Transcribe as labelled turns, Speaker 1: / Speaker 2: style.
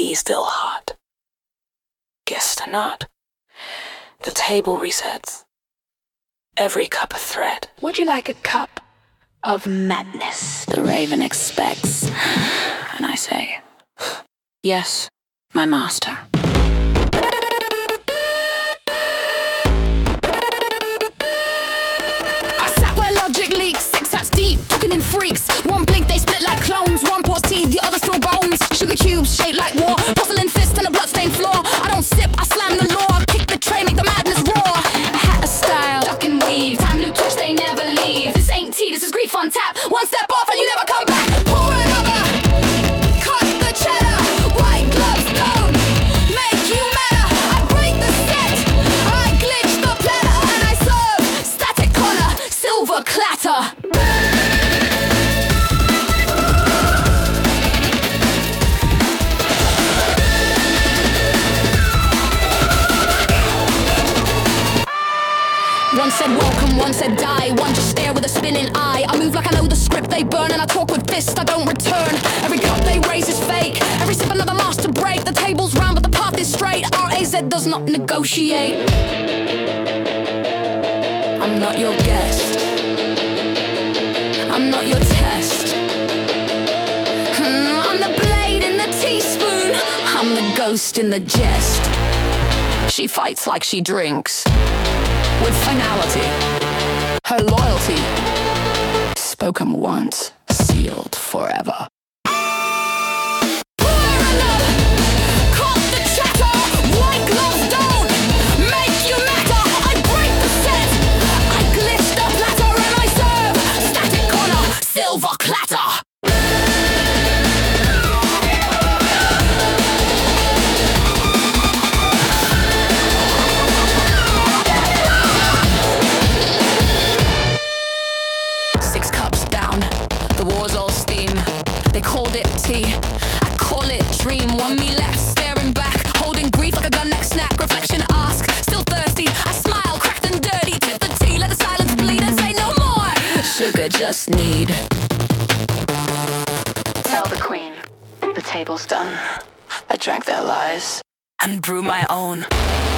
Speaker 1: tea still hot? Guess not. The table resets. Every cup a thread. Would you like a cup of madness? The raven expects. And I say, yes, my master.
Speaker 2: I sat where logic leaks, 6 hats deep, talking in freaks. One blink, they split like clones. One pours tea, the other throw bones. Sugar cubes shaped like war, porcelain fist on a bloodstained floor. I don't sip, I slam the law. Kick the tray, make the madness roar. Hat a style, duck and weave, time loop twitch, they never leave. This ain't tea, this is grief on tap. One step off and you never come back. Pour another, cut the cheddar. White gloves don't make you matter. I break the set, I glitch the platter, and I serve static collar, silver clatter. One said welcome, one said die. One just stare with a spinning eye. I move like I know the script they burn, and I talk with fists, I don't return. Every cup they raise is fake. Every sip another master break. The table's round but the path is straight. RAZ does not negotiate. I'm not your guest, I'm not your test. I'm the blade in the teaspoon, I'm the ghost in the jest. She fights like she drinks, with finality. Her loyalty, spoken once, sealed forever. Pour another, cut the chatter. White gloves don't make you matter. I break the set, I glitch the platter, and I serve static corner, silver clatter. They called it tea, I call it dream. One me left, staring back, holding grief like a gun neck snack. Reflection ask, still thirsty, I smile, cracked and dirty. Tip the tea, let the silence bleed and say no more. Sugar just need.
Speaker 1: Tell the queen, the table's done. I drank their lies and brew my own.